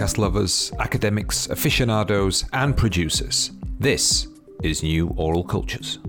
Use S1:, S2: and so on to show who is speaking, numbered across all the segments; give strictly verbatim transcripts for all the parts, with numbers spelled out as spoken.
S1: podcast lovers, academics, aficionados, and producers. This is New Oral Cultures.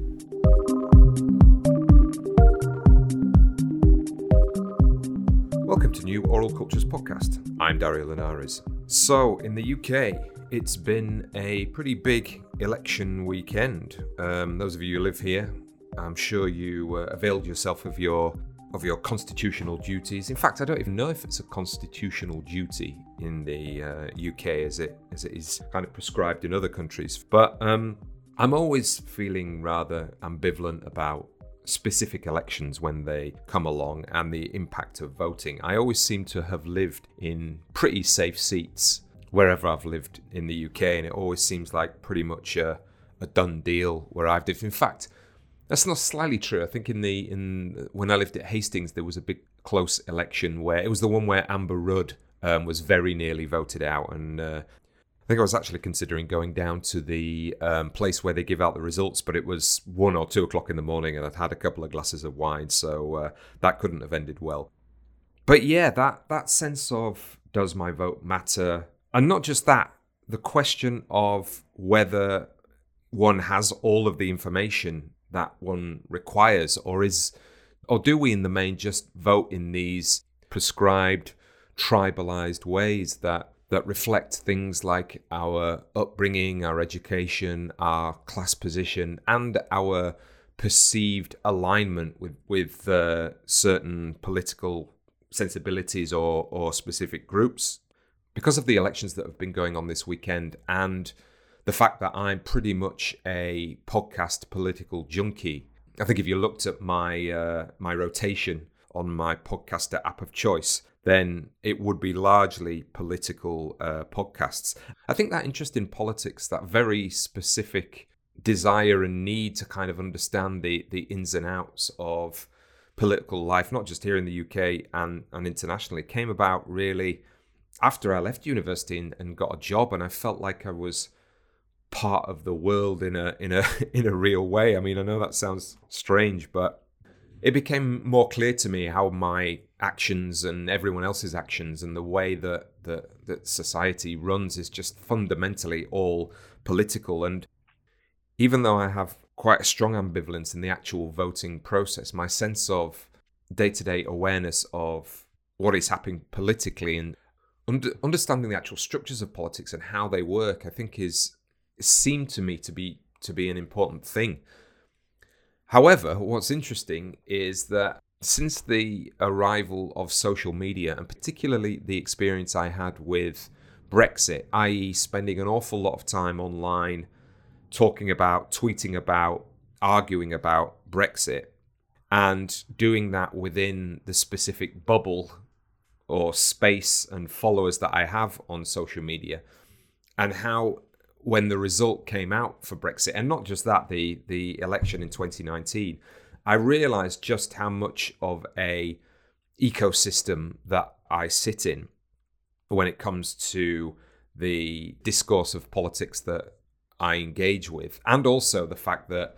S1: Welcome to New Oral Cultures podcast. I'm Dario Linares. So, in the U K, it's been a pretty big election weekend. Um, those of you who live here, I'm sure you uh, availed yourself of your of your constitutional duties. In fact, I don't even know if it's a constitutional duty in the uh, U K as it as it is kind of prescribed in other countries. But um, I'm always feeling rather ambivalent about specific elections when they come along and the impact of voting. I always seem to have lived in pretty safe seats wherever I've lived in the U K, and it always seems like pretty much a, a done deal where I've lived. In fact, that's not slightly true. I think in the in when I lived at Hastings, there was a big close election where it was the one where Amber Rudd um, was very nearly voted out, and uh, I think I was actually considering going down to the um, place where they give out the results, but it was one or two o'clock in the morning, and I'd had a couple of glasses of wine, so uh, that couldn't have ended well. But yeah, that that sense of does my vote matter, and not just that, the question of whether one has all of the information that one requires, or is, or do we in the main just vote in these prescribed, tribalized ways that that reflect things like our upbringing, our education, our class position, and our perceived alignment with with uh, certain political sensibilities or or specific groups? Because of the elections that have been going on this weekend, and the fact that I'm pretty much a podcast political junkie. I think if you looked at my uh, my rotation on my podcaster app of choice, then it would be largely political uh, podcasts. I think that interest in politics, that very specific desire and need to kind of understand the, the ins and outs of political life, not just here in the U K and, and internationally, came about really after I left university and, and got a job, and I felt like I was part of the world in a in a in a real way. I mean, I know that sounds strange, but it became more clear to me how my actions and everyone else's actions and the way that that, that society runs is just fundamentally all political. And even though I have quite a strong ambivalence in the actual voting process, my sense of day-to-day awareness of what is happening politically and under, understanding the actual structures of politics and how they work, I think is seemed to me to be to be an important thing. However, what's interesting is that since the arrival of social media, and particularly the experience I had with Brexit, that is spending an awful lot of time online talking about, tweeting about, arguing about Brexit, and doing that within the specific bubble or space and followers that I have on social media, and how when the result came out for Brexit, and not just that, the, the election in twenty nineteen, I realized just how much of a ecosystem that I sit in when it comes to the discourse of politics that I engage with, and also the fact that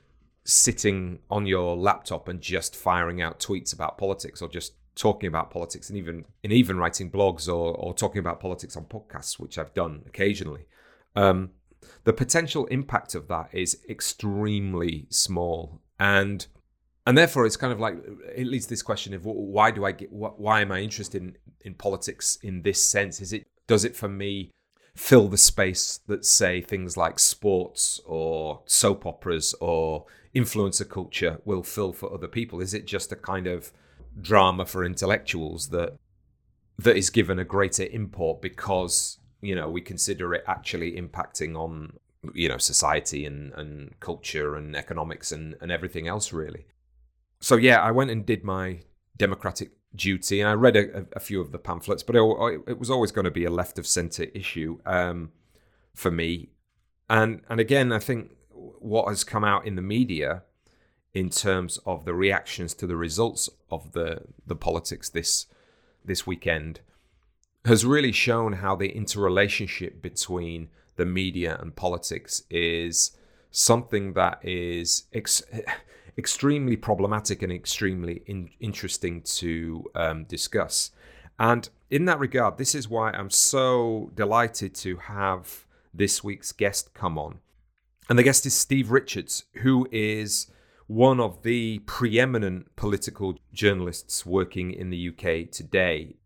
S1: sitting on your laptop and just firing out tweets about politics, or just talking about politics, and even and even writing blogs or, or talking about politics on podcasts, which I've done occasionally, Um, the potential impact of that is extremely small, and and therefore it's kind of like it leads to this question of why do I get why am I interested in, in politics in this sense? Is it does it for me fill the space that, say, things like sports or soap operas or influencer culture will fill for other people? Is it just a kind of drama for intellectuals that that is given a greater import because, you know, we consider it actually impacting on, you know, society and, and culture and economics and, and everything else, really? So, yeah, I went and did my democratic duty, and I read a, a few of the pamphlets, but it, it was always going to be a left of centre issue um, for me. And and again, I think what has come out in the media in terms of the reactions to the results of the, the politics this this weekend has really shown how the interrelationship between the media and politics is something that is ex- extremely problematic and extremely in- interesting to um, discuss. And in that regard, this is why I'm so delighted to have this week's guest come on. And the guest is Steve Richards, who is one of the preeminent political journalists working in the U K today.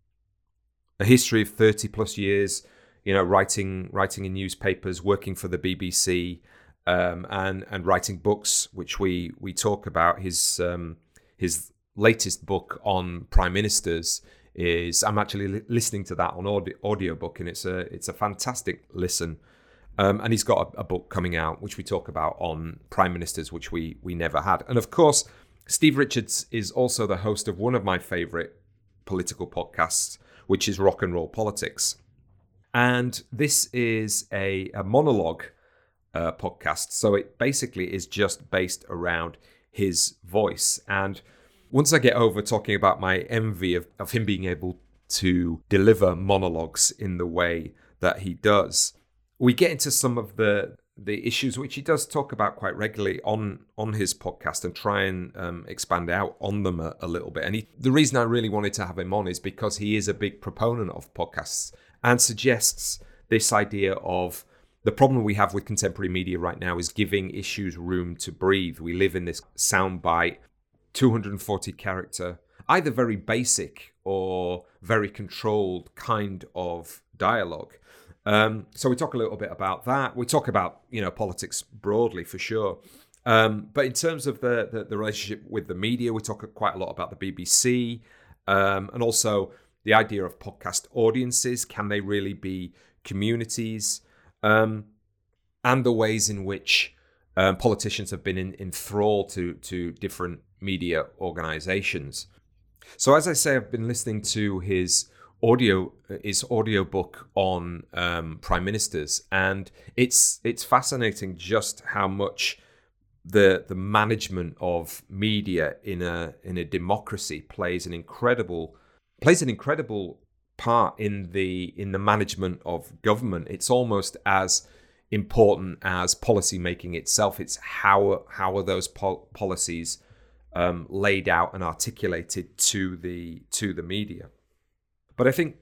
S1: A history of thirty plus years, you know, writing writing in newspapers, working for the B B C, um, and and writing books, which we we talk about. His um, his latest book on prime ministers is I'm actually li- listening to that on audio audiobook, and it's a it's a fantastic listen. Um, and he's got a, a book coming out, which we talk about on prime ministers, which we we never had. And of course, Steve Richards is also the host of one of my favorite political podcasts, which is Rock and Roll Politics. And this is a, a monologue uh, podcast. So it basically is just based around his voice. And once I get over talking about my envy of, of him being able to deliver monologues in the way that he does, we get into some of the the issues which he does talk about quite regularly on on his podcast and try and um, expand out on them a, a little bit. And he, the reason I really wanted to have him on is because he is a big proponent of podcasts and suggests this idea of the problem we have with contemporary media right now is giving issues room to breathe. We live in this soundbite, two hundred forty character, either very basic or very controlled kind of dialogue. Um, so we talk a little bit about that. We talk about, you know, politics broadly for sure. Um, but in terms of the, the the relationship with the media, we talk quite a lot about the B B C, um, and also the idea of podcast audiences. Can they really be communities? Um, and the ways in which um, politicians have been in, enthralled to, to different media organizations. So as I say, I've been listening to his audio his audio book on um, prime ministers, and it's it's fascinating just how much the the management of media in a in a democracy plays an incredible plays an incredible part in the in the management of government. It's almost as important as policy making itself. It's how how are those pol- policies um, laid out and articulated to the to the media. But I think,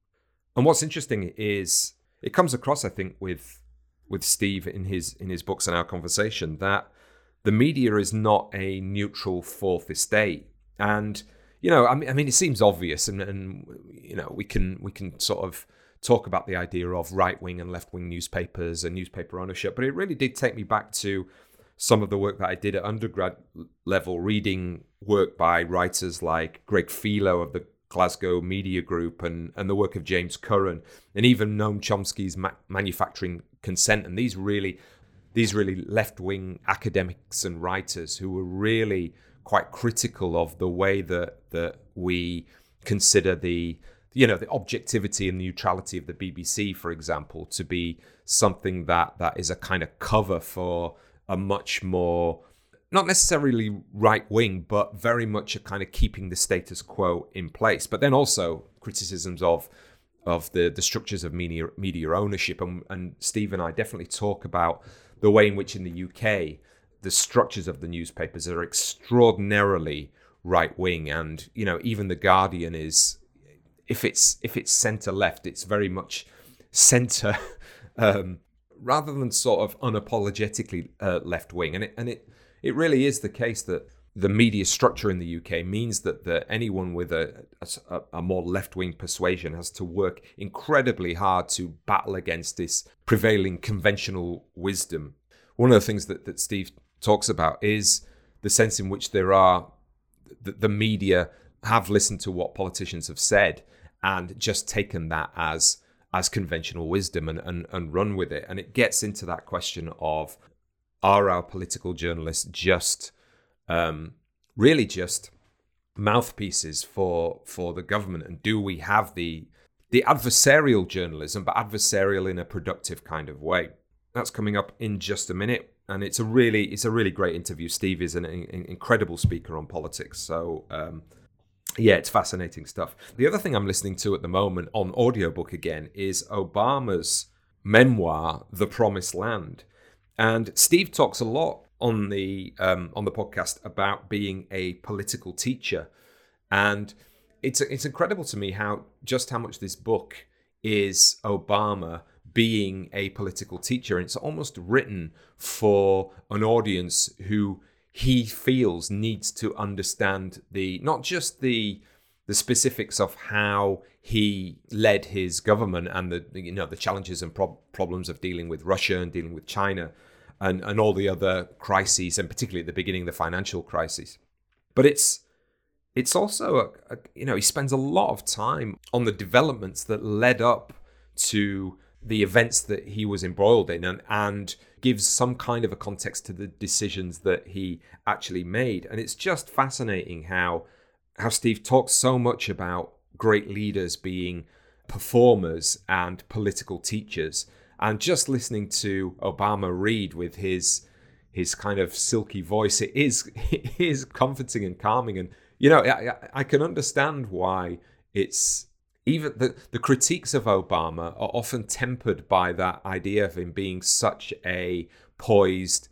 S1: and what's interesting is it comes across, I think, with with Steve in his in his books and our conversation, that the media is not a neutral fourth estate. And you know, I mean, I mean, it seems obvious, and, and you know, we can we can sort of talk about the idea of right wing and left wing newspapers and newspaper ownership, but it really did take me back to some of the work that I did at undergrad level, reading work by writers like Greg Philo of the Glasgow Media Group, and, and the work of James Curran, and even Noam Chomsky's ma- Manufacturing Consent, and these really, these really left-wing academics and writers who were really quite critical of the way that that we consider the, you know, the objectivity and neutrality of the B B C, for example, to be something that that is a kind of cover for a much more, not necessarily right-wing, but very much a kind of keeping the status quo in place. But then also criticisms of of the, the structures of media media ownership. And, and Steve and I definitely talk about the way in which in the U K, the structures of the newspapers are extraordinarily right-wing. And, you know, even The Guardian is, if it's if it's centre-left, it's very much centre, um, rather than sort of unapologetically uh, left-wing. And it and it It really is the case that the media structure in the U K means that, that anyone with a, a, a more left-wing persuasion has to work incredibly hard to battle against this prevailing conventional wisdom. One of the things that, that Steve talks about is the sense in which there are, the, the media have listened to what politicians have said and just taken that as as conventional wisdom and, and, and run with it. And it gets into that question of, are our political journalists just, um, really just mouthpieces for for the government? And do we have the the adversarial journalism, but adversarial in a productive kind of way? That's coming up in just a minute, and it's a really it's a really great interview. Steve is an, an incredible speaker on politics, so um, yeah, it's fascinating stuff. The other thing I'm listening to at the moment on audiobook again is Obama's memoir, The Promised Land. And Steve talks a lot on the um, on the podcast about being a political teacher, and it's it's incredible to me how just how much this book is Obama being a political teacher. And it's almost written for an audience who he feels needs to understand the not just the the specifics of how he led his government and the you know the challenges and prob- problems of dealing with Russia and dealing with China and, and all the other crises, and particularly at the beginning, the financial crisis. But it's it's also, a, a, you know, he spends a lot of time on the developments that led up to the events that he was embroiled in, and, and gives some kind of a context to the decisions that he actually made. And it's just fascinating how how Steve talks so much about great leaders being performers and political teachers. And just listening to Obama read with his his kind of silky voice, it is it is comforting and calming. And you know, I, I can understand why it's even the the critiques of Obama are often tempered by that idea of him being such a poised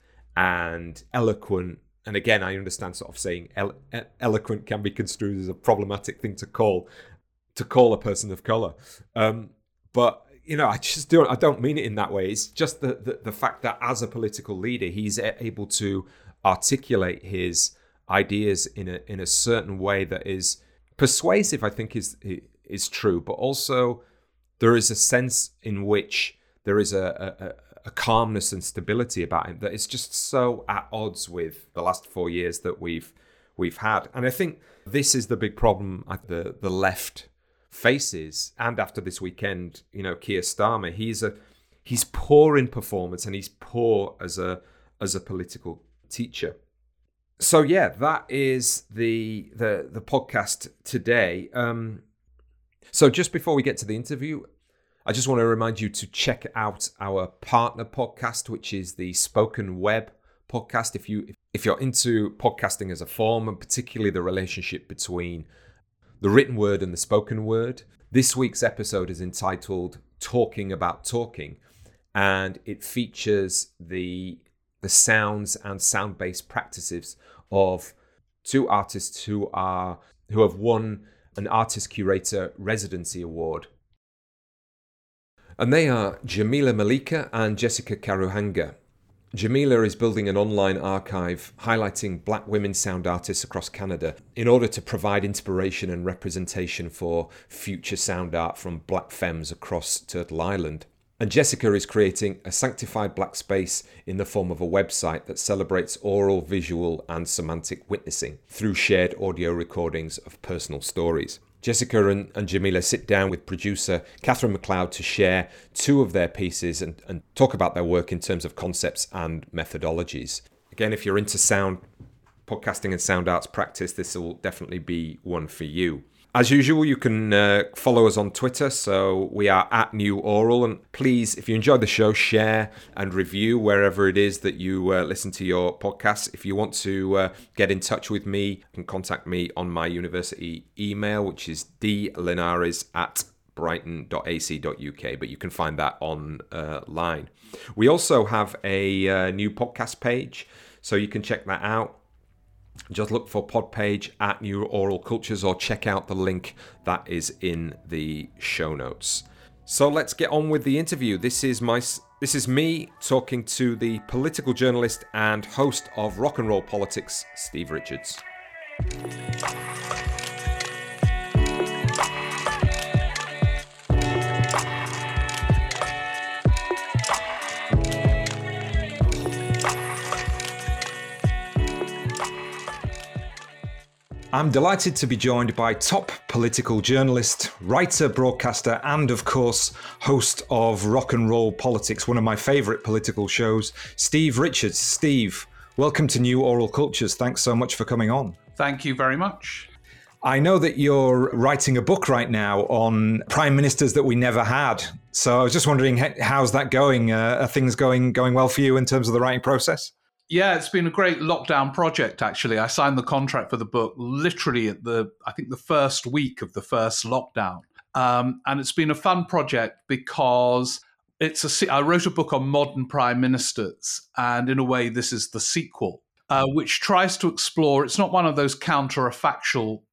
S1: and eloquent. And again, I understand sort of saying elo- eloquent can be construed as a problematic thing to call to call a person of color, um, but. You know, I just don't. I don't mean it in that way. It's just the, the the fact that as a political leader, he's able to articulate his ideas in a in a certain way that is persuasive. I think is is true, but also there is a sense in which there is a, a, a calmness and stability about him that is just so at odds with the last four years that we've we've had. And I think this is the big problem at the the left faces. And after this weekend, you know, Keir Starmer, he's a he's poor in performance and he's poor as a as a political teacher. So yeah, that is the the the podcast today. Um, so just before we get to the interview, I just want to remind you to check out our partner podcast, which is the Spoken Web podcast. If you if you're into podcasting as a form, and particularly the relationship between the written word and the spoken word. This week's episode is entitled Talking About Talking, and it features the the sounds and sound-based practices of two artists who are who have won an Artist Curator Residency Award. And they are Jamila Malika and Jessica Karuhanga. Jamila is building an online archive highlighting black women sound artists across Canada in order to provide inspiration and representation for future sound art from black femmes across Turtle Island. And Jessica is creating a sanctified black space in the form of a website that celebrates oral, visual and semantic witnessing through shared audio recordings of personal stories. Jessica and, and Jamila sit down with producer Catherine McLeod to share two of their pieces and, and talk about their work in terms of concepts and methodologies. Again, if you're into sound, podcasting and sound arts practice, this will definitely be one for you. As usual, you can uh, follow us on Twitter, so we are at New Oral. And please, if you enjoyed the show, share and review wherever it is that you uh, listen to your podcasts. If you want to uh, get in touch with me, you can contact me on my university email, which is d linares at brighton dot a c dot u k, but you can find that online. Uh, we also have a uh, new podcast page, so you can check that out. Just look for pod page at New Oral Cultures or check out the link that is in the show notes. So let's get on with the interview. This is my this is me talking to the political journalist and host of Rock and Roll Politics, Steve Richards. I'm delighted to be joined by top political journalist, writer, broadcaster, and of course, host of Rock and Roll Politics, one of my favourite political shows, Steve Richards. Steve, welcome to New Oral Cultures. Thanks so much for coming on.
S2: Thank you very much.
S1: I know that you're writing a book right now on prime ministers that we never had. So I was just wondering, how's that going? Uh, are things going going well for you in terms of the writing process?
S2: Yeah, it's been a great lockdown project, actually. I signed the contract for the book literally at the, I think, the first week of the first lockdown. Um, and it's been a fun project because it's a, I wrote a book on modern prime ministers. And in a way, this is the sequel, uh, which tries to explore, it's not one of those counterfactual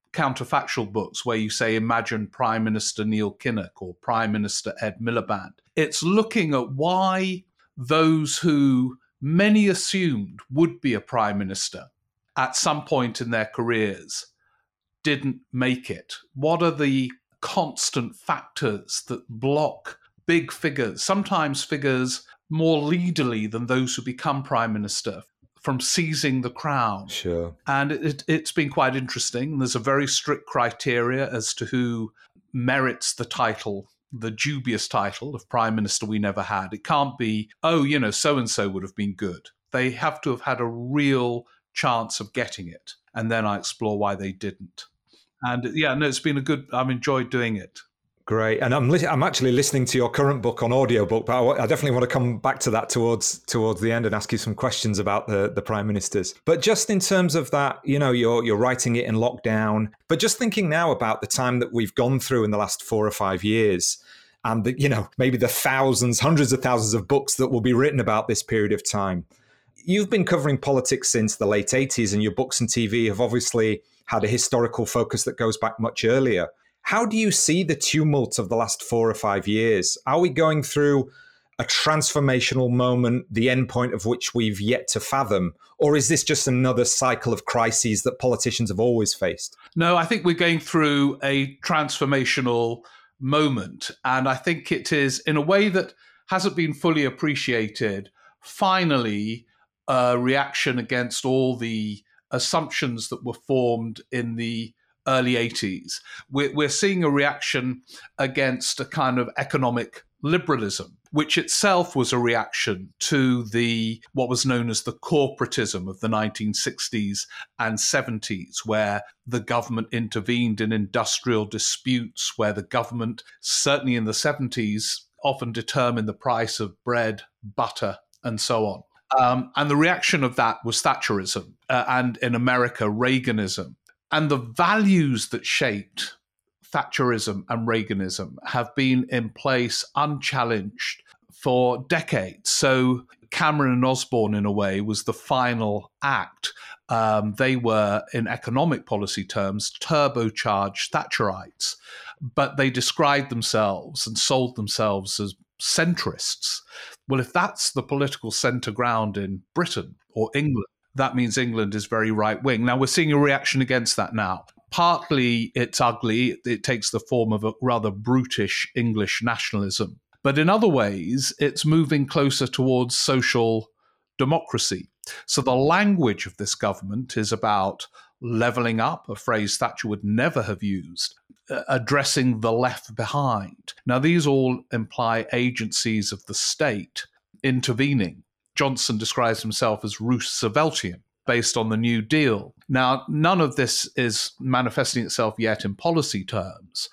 S2: counterfactual books where you say, imagine Prime Minister Neil Kinnock or Prime Minister Ed Miliband. It's looking at why those who many assumed would be a prime minister at some point in their careers didn't make it. What are the constant factors that block big figures, sometimes figures more leaderly than those who become prime minister, from seizing the crown?
S1: Sure.
S2: And it, it's been quite interesting. There's a very strict criteria as to who merits the title, the dubious title of Prime Minister we never had. It can't be, oh, you know, so-and-so would have been good. They have to have had a real chance of getting it. And then I explore why they didn't. And yeah, no, it's been a good, I've enjoyed doing it.
S3: Great. And I'm li- I'm actually listening to your current book on audiobook, but I, w- I definitely want to come back to that towards towards the end and ask you some questions about the, the prime ministers. But just in terms of that, you know, you're you're writing it in lockdown, but just thinking now about the time that we've gone through in the last four or five years and, the, you know, maybe the thousands, hundreds of thousands of books that will be written about this period of time. You've been covering politics since the late eighties, and your books and T V have obviously had a historical focus that goes back much earlier. How do you see the tumult of the last four or five years? Are we going through a transformational moment, the end point of which we've yet to fathom? Or is this just another cycle of crises that politicians have always faced?
S2: No, I think we're going through a transformational moment. And I think it is, in a way that hasn't been fully appreciated, finally a reaction against all the assumptions that were formed in the early eighties. We're, we're seeing a reaction against a kind of economic liberalism, which itself was a reaction to the what was known as the corporatism of the nineteen sixties and seventies, where the government intervened in industrial disputes, where the government, certainly in the seventies, often determined the price of bread, butter, and so on. Um, and the reaction of that was Thatcherism, uh, and in America, Reaganism. And the values that shaped Thatcherism and Reaganism have been in place unchallenged for decades. So Cameron and Osborne, in a way, was the final act. Um, they were, in economic policy terms, turbocharged Thatcherites, but they described themselves and sold themselves as centrists. Well, if that's the political centre ground in Britain or England, that means England is very right-wing. Now, we're seeing a reaction against that now. Partly it's ugly. It takes the form of a rather brutish English nationalism. But in other ways, it's moving closer towards social democracy. So the language of this government is about levelling up, a phrase Thatcher would never have used, uh, addressing the left behind. Now, these all imply agencies of the state intervening. Johnson describes himself as Rooseveltian, based on the New Deal. Now, none of this is manifesting itself yet in policy terms,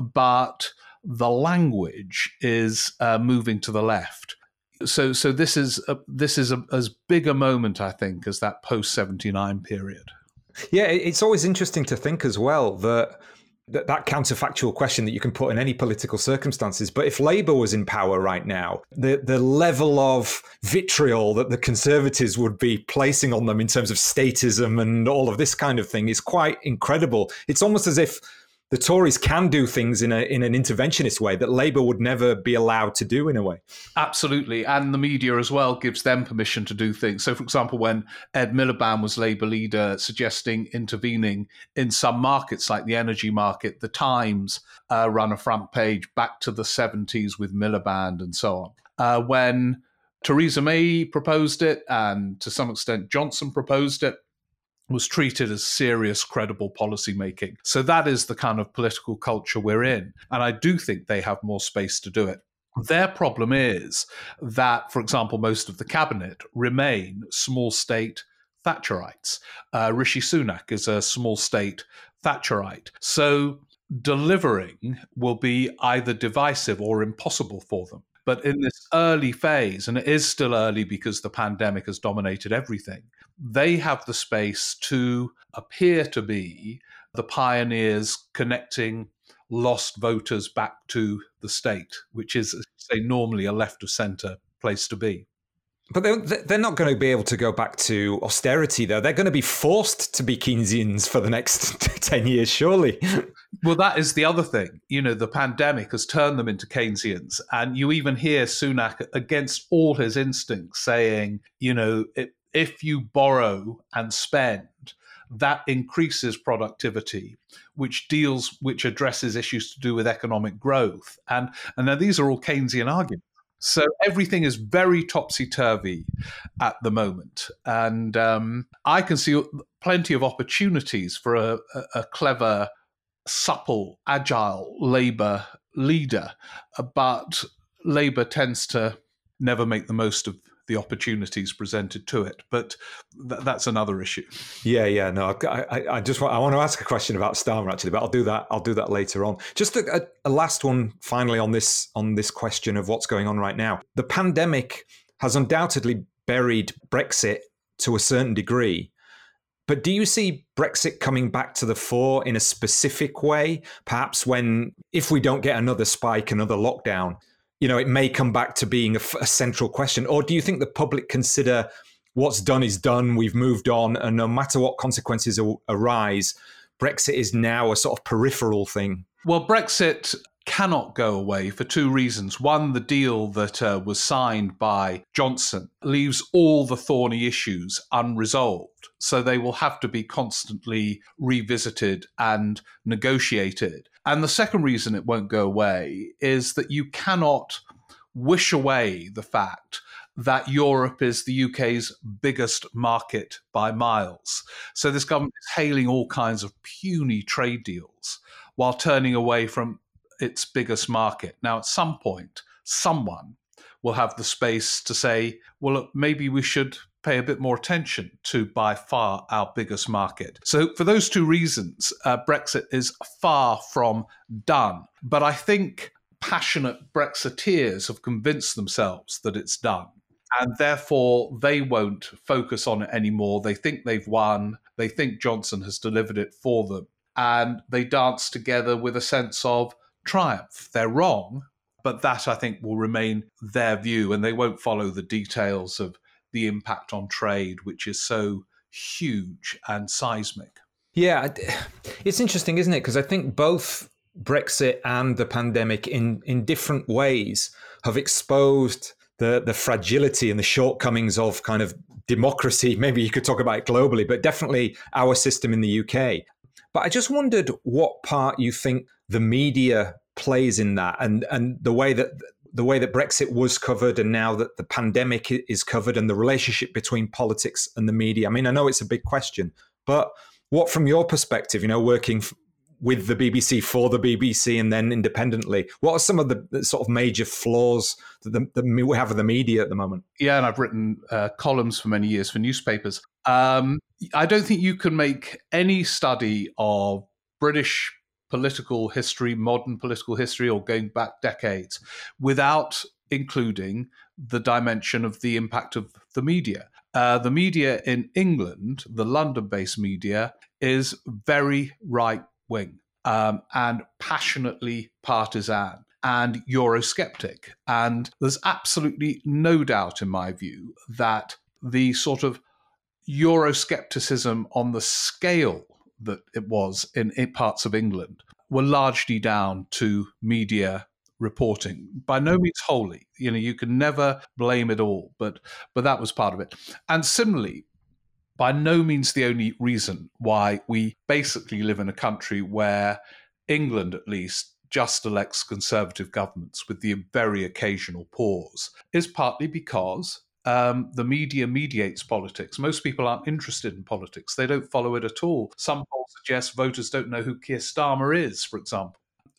S2: but the language is uh, moving to the left. So, so this is a, this is a, as big a moment, I think, as that post seventy-nine period.
S3: Yeah, it's always interesting to think as well that that, that counterfactual question that you can put in any political circumstances. But if Labour was in power right now, the, the level of vitriol that the Conservatives would be placing on them in terms of statism and all of this kind of thing is quite incredible. It's almost as if the Tories can do things in a in an interventionist way that Labour would never be allowed to do in a way.
S2: Absolutely. And the media as well gives them permission to do things. So, for example, when Ed Miliband was Labour leader suggesting intervening in some markets like the energy market, the Times uh, run a front page back to the seventies with Miliband and so on. Uh, when Theresa May proposed it, and to some extent Johnson proposed it, was treated as serious, credible policy making. So that is the kind of political culture we're in. And I do think they have more space to do it. Their problem is that, for example, most of the cabinet remain small state Thatcherites. Uh, Rishi Sunak is a small state Thatcherite. So delivering will be either divisive or impossible for them. But in this early phase, and it is still early because the pandemic has dominated everything, they have the space to appear to be the pioneers connecting lost voters back to the state, which is, say, normally a left of centre place to be.
S3: But they're, they're not going to be able to go back to austerity, though. They're going to be forced to be Keynesians for the next ten years, surely.
S2: Well, that is the other thing. You know, the pandemic has turned them into Keynesians. And you even hear Sunak, against all his instincts, saying, you know, if you borrow and spend, that increases productivity, which deals, which addresses issues to do with economic growth. And, and now these are all Keynesian arguments. So everything is very topsy-turvy at the moment. And um, I can see plenty of opportunities for a, a, a clever, supple, agile Labour leader. But Labour tends to never make the most of the opportunities presented to it. But th- that's another issue.
S3: Yeah, yeah, no, I, I, I just want, I want to ask a question about Starmer actually, but I'll do that. I'll do that later on. Just a, a last one, finally, on this on this question of what's going on right now. The pandemic has undoubtedly buried Brexit to a certain degree. But do you see Brexit coming back to the fore in a specific way? Perhaps when, if we don't get another spike, another lockdown, you know, it may come back to being a, a central question? Or do you think the public consider what's done is done, we've moved on, and no matter what consequences arise, Brexit is now a sort of peripheral thing?
S2: Well, Brexit cannot go away for two reasons. One, the deal that uh, was signed by Johnson leaves all the thorny issues unresolved. So they will have to be constantly revisited and negotiated. And the second reason it won't go away is that you cannot wish away the fact that Europe is the U K's biggest market by miles. So this government is hailing all kinds of puny trade deals while turning away from its biggest market. Now, at some point, someone will have the space to say, well, look, maybe we should pay a bit more attention to by far our biggest market. So for those two reasons, uh, Brexit is far from done. But I think passionate Brexiteers have convinced themselves that it's done. And therefore, they won't focus on it anymore. They think they've won. They think Johnson has delivered it for them. And they dance together with a sense of triumph. They're wrong, but that, I think, will remain their view. And they won't follow the details of the impact on trade, which is so huge and seismic.
S3: Yeah, it's interesting, isn't it? Because I think both Brexit and the pandemic in, in different ways have exposed the, the fragility and the shortcomings of kind of democracy. Maybe you could talk about it globally, but definitely our system in the U K. But I just wondered what part you think the media plays in that, and, and the way that the way that Brexit was covered and now that the pandemic is covered, and the relationship between politics and the media. I mean, I know it's a big question, but what, from your perspective, you know, working f- with the B B C, for the B B C, and then independently, what are some of the, the sort of major flaws that, the, that we have with the media at the moment?
S2: Yeah, and I've written uh, columns for many years for newspapers. Um, I don't think you can make any study of British political history, modern political history, or going back decades, without including the dimension of the impact of the media. Uh, the media in England, the London-based media, is very right-wing um, and passionately partisan and Eurosceptic. And there's absolutely no doubt, in my view, that the sort of Euroscepticism on the scale that it was in, in parts of England were largely down to media reporting. By no means wholly. You know, you can never blame it all, but but that was part of it. And similarly, by no means the only reason why we basically live in a country where England, at least, just elects conservative governments with the very occasional pause, is partly because Um, the media mediates politics. Most people aren't interested in politics. They don't follow it at all. Some polls suggest voters don't know who Keir Starmer is, for example.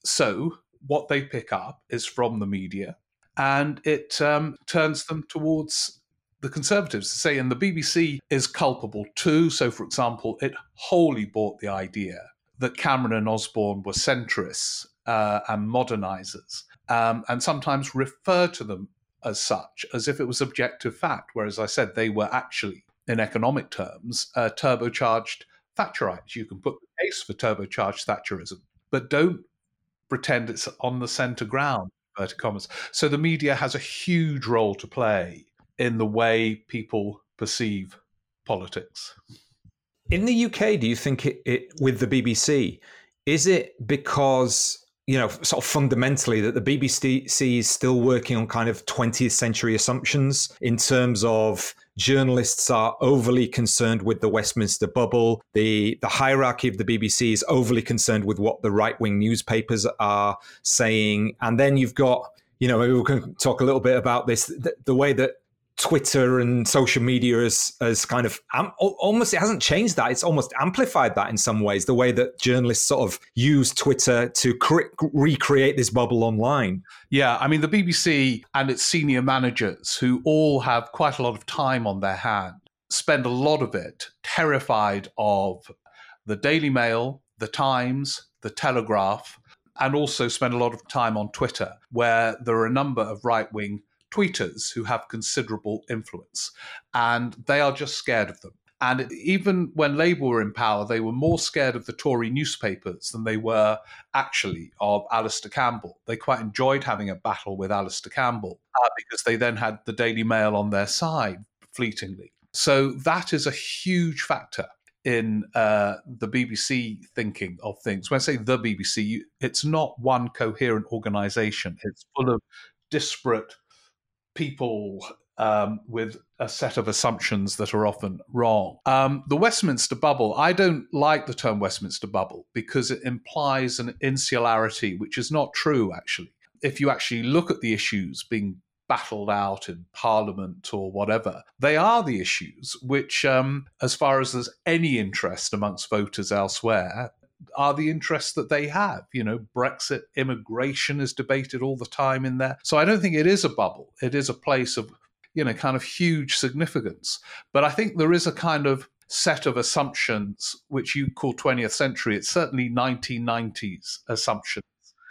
S2: So what they pick up is from the media, and it um, turns them towards the Conservatives. Say, and the B B C is culpable too. So, for example, it wholly bought the idea that Cameron and Osborne were centrists uh, and modernisers, um, and sometimes refer to them as such, as if it was objective fact, whereas I said they were actually, in economic terms, uh, turbocharged Thatcherites. You can put the case for turbocharged Thatcherism, but don't pretend it's on the centre ground, inverted commas. So the media has a huge role to play in the way people perceive politics.
S3: In the U K, do you think it, it with the B B C, is it because, you know, sort of fundamentally that the B B C is still working on kind of twentieth century assumptions in terms of journalists are overly concerned with the Westminster bubble, the, the hierarchy of the B B C is overly concerned with what the right-wing newspapers are saying, and then you've got, you know, maybe we can talk a little bit about this, the, the way that Twitter and social media has, has kind of um, almost, it hasn't changed that. It's almost amplified that in some ways, the way that journalists sort of use Twitter to cre- recreate this bubble online.
S2: Yeah, I mean, the B B C and its senior managers, who all have quite a lot of time on their hand, spend a lot of it terrified of the Daily Mail, the Times, the Telegraph, and also spend a lot of time on Twitter, where there are a number of right-wing tweeters who have considerable influence, and they are just scared of them. And even when Labour were in power, they were more scared of the Tory newspapers than they were actually of Alastair Campbell. They quite enjoyed having a battle with Alastair Campbell uh, because they then had the Daily Mail on their side fleetingly. So that is a huge factor in uh, the B B C thinking of things. When I say the B B C, it's not one coherent organisation. It's full of disparate people um, with a set of assumptions that are often wrong. Um, the Westminster bubble, I don't like the term Westminster bubble because it implies an insularity, which is not true, actually. If you actually look at the issues being battled out in Parliament or whatever, they are the issues which, um, as far as there's any interest amongst voters elsewhere, are the interests that they have. You know, Brexit, immigration is debated all the time in there. So I don't think it is a bubble. It is a place of, you know, kind of huge significance. But I think there is a kind of set of assumptions, which you call twentieth century. It's certainly nineteen nineties assumptions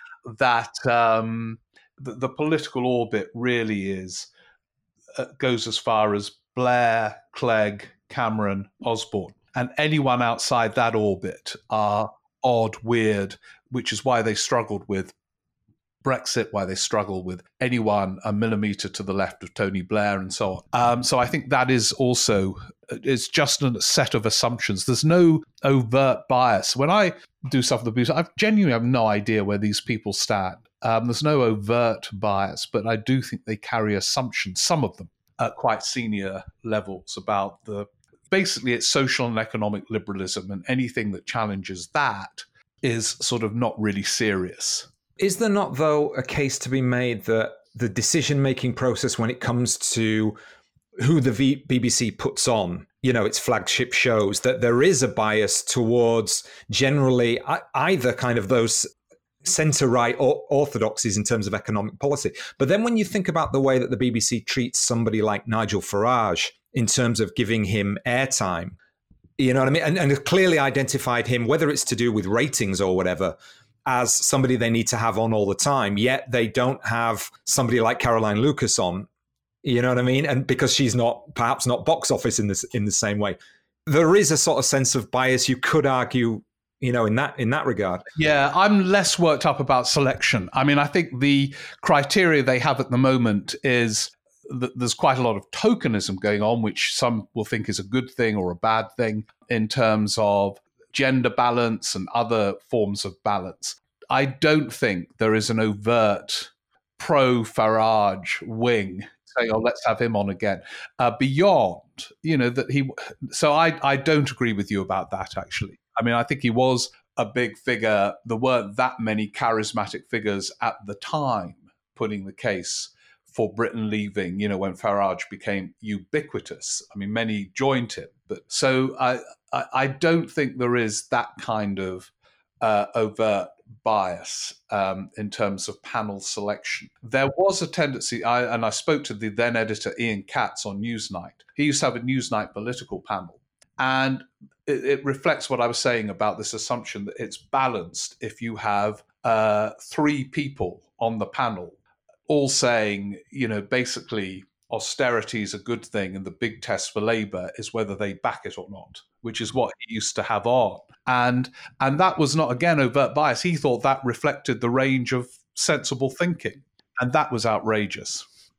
S2: that um, the, the political orbit really is, uh, goes as far as Blair, Clegg, Cameron, Osborne. And anyone outside that orbit are odd, weird, which is why they struggled with Brexit, why they struggle with anyone a millimetre to the left of Tony Blair and so on. Um, so I think that is also, it's just a set of assumptions. There's no overt bias. When I do stuff with the B B C, I genuinely have no idea where these people stand. Um, there's no overt bias, but I do think they carry assumptions, some of them at quite senior levels, about the basically it's social and economic liberalism, and anything that challenges that is sort of not really serious.
S3: Is there not, though, a case to be made that the decision-making process when it comes to who the v- B B C puts on, you know, its flagship shows, that there is a bias towards generally either kind of those centre-right or orthodoxies in terms of economic policy. But then when you think about the way that the B B C treats somebody like Nigel Farage in terms of giving him airtime, you know what I mean? And, and clearly identified him, whether it's to do with ratings or whatever, as somebody they need to have on all the time, yet they don't have somebody like Caroline Lucas on, you know what I mean? And because she's not, perhaps not box office in this in the same way. There is a sort of sense of bias, you could argue, you know, in that in that regard.
S2: Yeah, I'm less worked up about selection. I mean, I think the criteria they have at the moment is that there's quite a lot of tokenism going on, which some will think is a good thing or a bad thing in terms of gender balance and other forms of balance. I don't think there is an overt pro-Farage wing saying, oh, let's have him on again. Uh, beyond, you know, that he... So I, I don't agree with you about that, actually. I mean, I think he was a big figure. There weren't that many charismatic figures at the time putting the case for Britain leaving, you know, when Farage became ubiquitous. I mean, many joined him. But so I, I, I don't think there is that kind of uh, overt bias um, in terms of panel selection. There was a tendency, I, and I spoke to the then editor Ian Katz on Newsnight. He used to have a Newsnight political panel. And it, it reflects what I was saying about this assumption that it's balanced if you have uh, three people on the panel all saying, you know, basically austerity is a good thing and the big test for Labour is whether they back it or not, which is what he used to have on. And and that was not, again, overt bias. He thought that reflected the range of sensible thinking. And that was outrageous.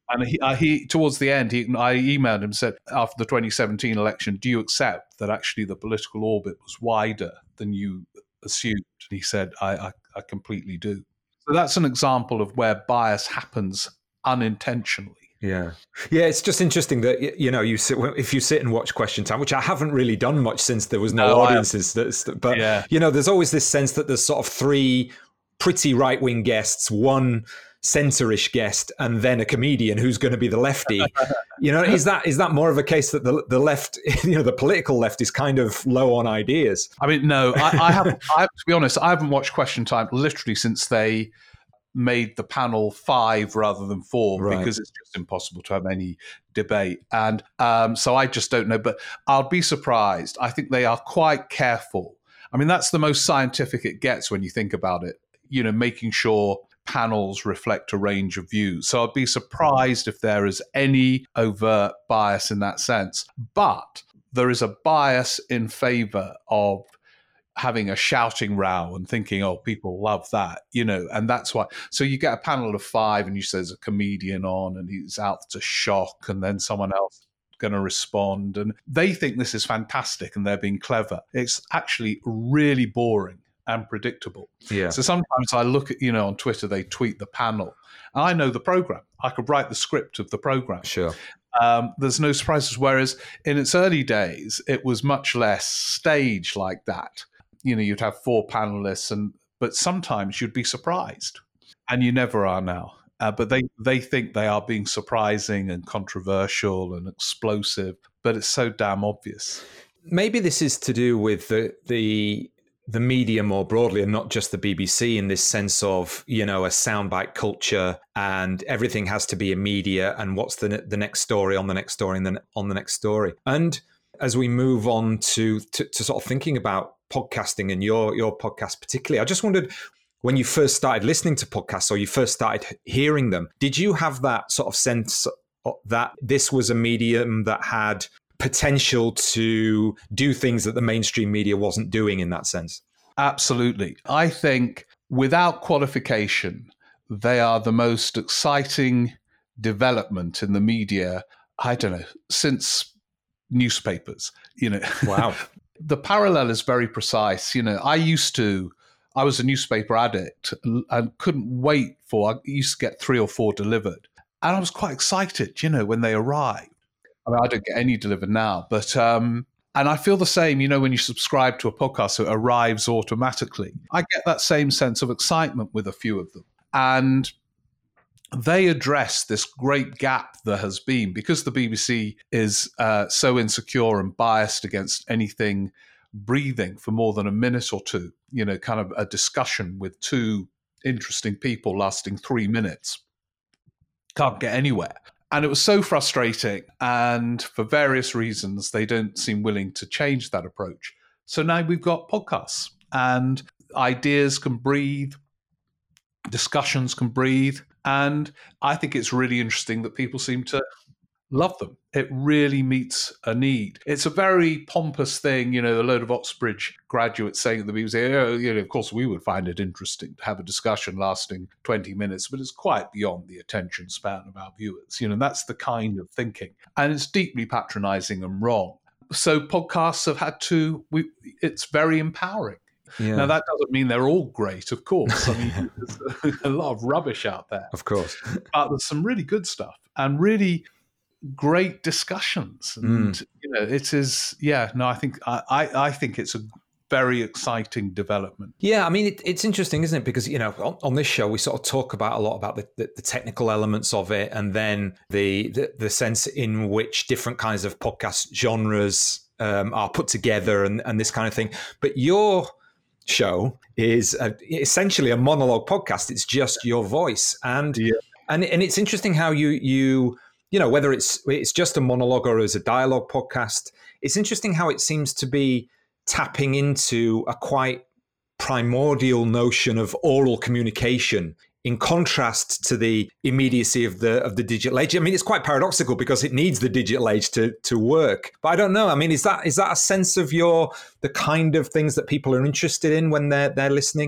S2: And he, uh, he towards the end, he, I emailed him and said, after the twenty seventeen election, do you accept that actually the political orbit was wider than you assumed? And he said, I, I, I completely do. So that's an example of where bias happens unintentionally.
S3: Yeah. Yeah, it's just interesting that, you know, you sit, if you sit and watch Question Time, which I haven't really done much since there was no, no audiences, that's, but, yeah. you know, there's always this sense that there's sort of three pretty right-wing guests, one centre-ish guest, and then a comedian who's going to be the lefty. You know, is that is that more of a case that the the left, you know, the political left is kind of low on ideas?
S2: I mean, no, I, I haven't, I, to be honest, I haven't watched Question Time literally since they made the panel five rather than four, right, because it's just impossible to have any debate. And um, so I just don't know, but I'll be surprised. I think they are quite careful. I mean, that's the most scientific it gets when you think about it, you know, making sure panels reflect a range of views. So I'd be surprised if there is any overt bias in that sense. But there is a bias in favor of having a shouting row and thinking, oh, people love that, you know, and that's why. So you get a panel of five and you say there's a comedian on and he's out to shock, and then someone else going to respond. And they think this is fantastic and they're being clever. It's actually really boring and predictable.
S3: Yeah.
S2: So sometimes I look at, you know, on Twitter, they tweet the panel. And I know the program. I could write the script of the program.
S3: Sure.
S2: Um, there's no surprises. Whereas in its early days, it was much less staged like that. You know, you'd have four panelists, and but sometimes you'd be surprised, and you never are now. Uh, but they, they think they are being surprising and controversial and explosive, but it's so damn obvious.
S3: Maybe this is to do with the the the media more broadly, and not just the B B C, in this sense of, you know, a soundbite culture, and everything has to be immediate, and what's the the next story on the next story and then on the next story. And as we move on to, to to sort of thinking about podcasting and your your podcast particularly, I just wondered, when you first started listening to podcasts or you first started hearing them, did you have that sort of sense that this was a medium that had potential to do things that the mainstream media wasn't doing in that sense?
S2: Absolutely. I think without qualification, they are the most exciting development in the media, I don't know, since newspapers, you know.
S3: Wow.
S2: The parallel is very precise. You know, I used to, I was a newspaper addict and couldn't wait for, I used to get three or four delivered. And I was quite excited, you know, when they arrived. I mean, I don't get any delivered now, but, um, and I feel the same, you know, when you subscribe to a podcast, so it arrives automatically. I get that same sense of excitement with a few of them. And they address this great gap there has been, because the B B C is uh, so insecure and biased against anything breathing for more than a minute or two, you know, kind of a discussion with two interesting people lasting three minutes. Can't get anywhere. And it was so frustrating. And for various reasons, they don't seem willing to change that approach. So now we've got podcasts, and ideas can breathe, discussions can breathe. And I think it's really interesting that people seem to love them. It really meets a need. It's a very pompous thing, you know, a load of Oxbridge graduates saying at the B B C, oh, you know, of course we would find it interesting to have a discussion lasting twenty minutes, but it's quite beyond the attention span of our viewers. You know, that's the kind of thinking. And it's deeply patronizing and wrong. So podcasts have had to, we, it's very empowering. Yeah. Now, that doesn't mean they're all great, of course. I mean, there's a lot of rubbish out there.
S3: Of course.
S2: But there's some really good stuff and really great discussions. And, mm. you know, it is, yeah, no, I think I, I think it's a very exciting development.
S3: Yeah, I mean, it, it's interesting, isn't it? Because, you know, on, on this show, we sort of talk about a lot about the, the, the technical elements of it, and then the, the, the sense in which different kinds of podcast genres um, are put together and, and this kind of thing. But your show is a, essentially a monologue podcast. It's just your voice, and
S2: yeah.
S3: and and it's interesting how you you you know, whether it's it's just a monologue or as a dialogue podcast. It's interesting how it seems to be tapping into a quite primordial notion of oral communication, in contrast to the immediacy of the of the digital age. I mean, it's quite paradoxical because it needs the digital age to to work. But I don't know. I mean, is that is that a sense of your the kind of things that people are interested in when they're they're listening?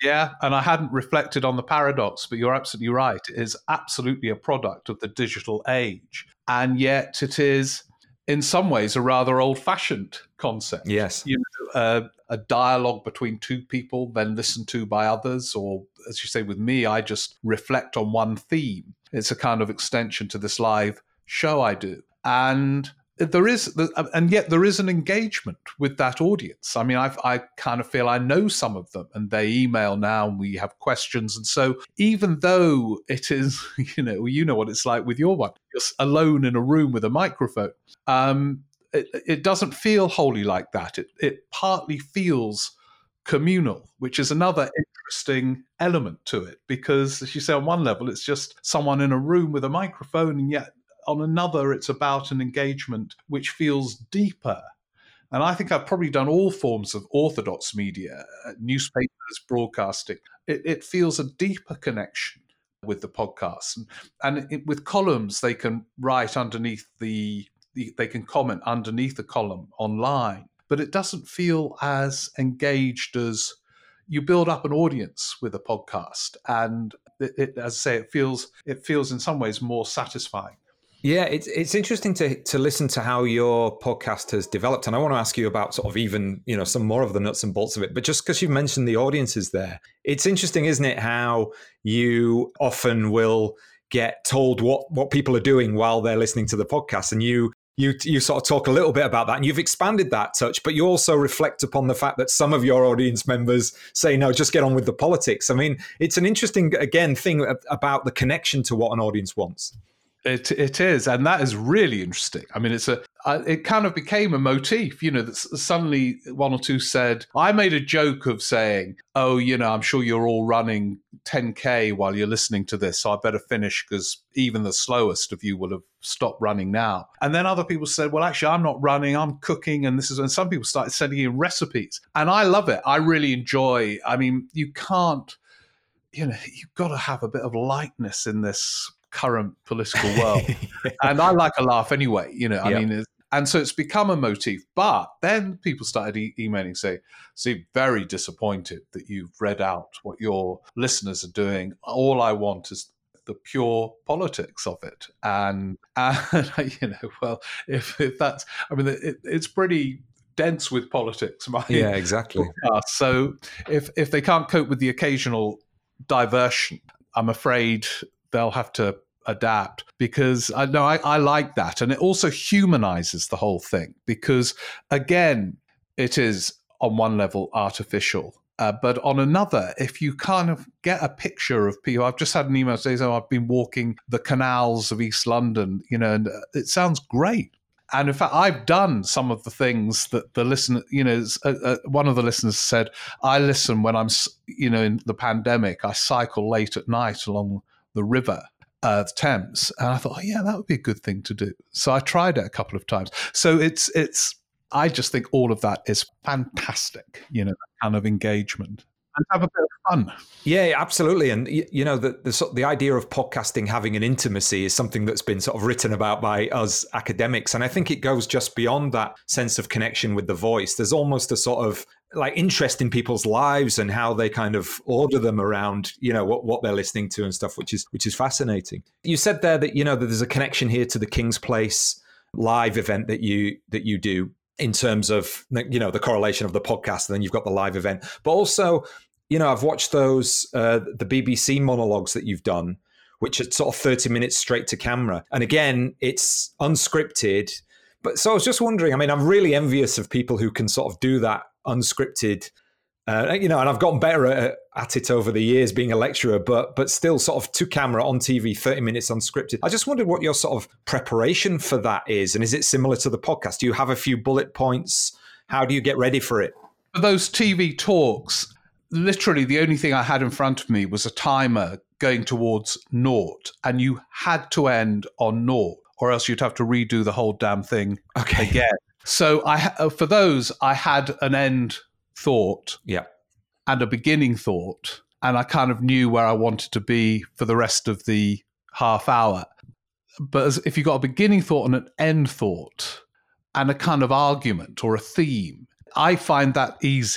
S2: Yeah, and I hadn't reflected on the paradox, but you're absolutely right. It is absolutely a product of the digital age. And yet it is, in some ways, a rather old-fashioned concept.
S3: Yes.
S2: You know, uh, a dialogue between two people, then listened to by others, or as you say, with me, I just reflect on one theme. It's a kind of extension to this live show I do. And there is, and yet there is an engagement with that audience. I mean, I've, I kind of feel I know some of them, and they email now, and we have questions. And so, even though it is, you know, you know what it's like with your one, you're alone in a room with a microphone. Um, it, it doesn't feel wholly like that. It, it partly feels communal, which is another interesting element to it, because, as you say, on one level, it's just someone in a room with a microphone, and yet on another, it's about an engagement which feels deeper. And I think I've probably done all forms of orthodox media, newspapers, broadcasting. It, it feels a deeper connection with the podcast. And, and it, with columns, they can write underneath the, the, they can comment underneath the column online. But it doesn't feel as engaged as you build up an audience with a podcast. And it, it, as I say, it feels it feels in some ways more satisfying.
S3: Yeah, it's it's interesting to to listen to how your podcast has developed, and I want to ask you about sort of even, you know, some more of the nuts and bolts of it. But just because you mentioned the audiences there, it's interesting, isn't it, how you often will get told what what people are doing while they're listening to the podcast, and you you you sort of talk a little bit about that, and you've expanded that touch, but you also reflect upon the fact that some of your audience members say, no, just get on with the politics. I mean, it's an interesting, again, thing about the connection to what an audience wants.
S2: It it is, and that is really interesting. I mean, it's a uh, it kind of became a motif. You know, that suddenly one or two said, I made a joke of saying, "Oh, you know, I'm sure you're all running ten K while you're listening to this, so I better finish because even the slowest of you will have stopped running now." And then other people said, "Well, actually, I'm not running. I'm cooking," and this is. And some people started sending in recipes, and I love it. I really enjoy. I mean, you can't, you know, you've got to have a bit of lightness in this current political world. Yeah. And I like a laugh anyway, you know, I yep. mean, and so it's become a motif. But then people started e- emailing, say, see, very disappointed that you've read out what your listeners are doing. All I want is the pure politics of it. And, and you know, well, if, if that's, I mean, it, it's pretty dense with politics. My
S3: yeah, exactly.
S2: Podcast. So if if they can't cope with the occasional diversion, I'm afraid they'll have to adapt, because I know I, I like that. And it also humanizes the whole thing, because again, it is on one level artificial. Uh, but on another, if you kind of get a picture of people, I've just had an email saying, oh, I've been walking the canals of East London, you know, and it sounds great. And in fact, I've done some of the things that the listener, you know, uh, uh, one of the listeners said, I listen when I'm, you know, in the pandemic, I cycle late at night along the river, uh, the Thames, and I thought, oh, yeah, that would be a good thing to do. So I tried it a couple of times. So it's it's. I just think all of that is fantastic. You know, that kind of engagement, and have a bit of fun.
S3: Yeah, absolutely. And you know, the the the idea of podcasting having an intimacy is something that's been sort of written about by us academics, and I think it goes just beyond that sense of connection with the voice. There's almost a sort of like interest in people's lives and how they kind of order them around, you know, what, what they're listening to and stuff, which is which is fascinating. You said there that, you know, that there's a connection here to the King's Place live event that you that you do in terms of, you know, the correlation of the podcast, and then you've got the live event. But also, you know, I've watched those uh, the B B C monologues that you've done, which are sort of thirty minutes straight to camera. And again, it's unscripted. But so I was just wondering, I mean, I'm really envious of people who can sort of do that unscripted, uh, you know, and I've gotten better at, at it over the years being a lecturer, but but still sort of to camera on T V, thirty minutes unscripted. I just wondered what your sort of preparation for that is. And is it similar to the podcast? Do you have a few bullet points? How do you get ready for it?
S2: For those T V talks, literally the only thing I had in front of me was a timer going towards naught, and you had to end on naught, or else you'd have to redo the whole damn thing okay. again. So I, for those, I had an end thought
S3: yeah.
S2: and a beginning thought, and I kind of knew where I wanted to be for the rest of the half hour. But as, if you've got a beginning thought and an end thought and a kind of argument or a theme, I find that easy.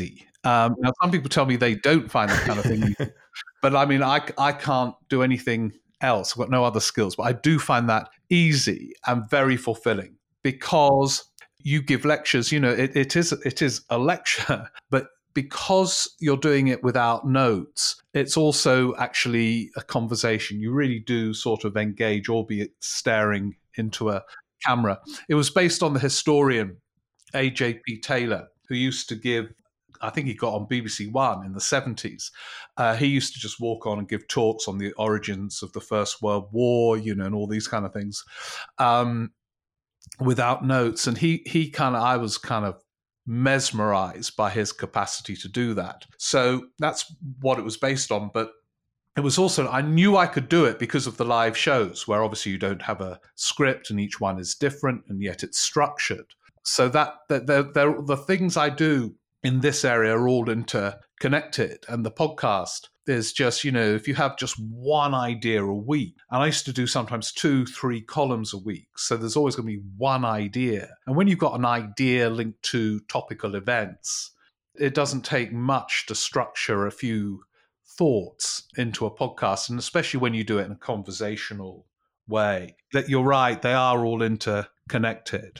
S2: Um, now, some people tell me they don't find that kind of thing, but I mean, I, I can't do anything else. I've got no other skills, but I do find that easy and very fulfilling because you give lectures. You know, it, it is it is a lecture, but because you're doing it without notes, it's also actually a conversation. You really do sort of engage, albeit staring into a camera. It was based on the historian A J P Taylor, who used to give, I think he got on B B C One in the seventies. Uh, he used to just walk on and give talks on the origins of the First World War, you know, and all these kind of things um, without notes. And he, he kind of, I was kind of mesmerized by his capacity to do that. So that's what it was based on. But it was also, I knew I could do it because of the live shows, where obviously you don't have a script and each one is different, and yet it's structured. So that, that the, the, the things I do in this area are all interconnected. And the podcast is just, you know, if you have just one idea a week, and I used to do sometimes two, three columns a week. So there's always going to be one idea. And when you've got an idea linked to topical events, it doesn't take much to structure a few thoughts into a podcast. And especially when you do it in a conversational way, that you're right, they are all interconnected.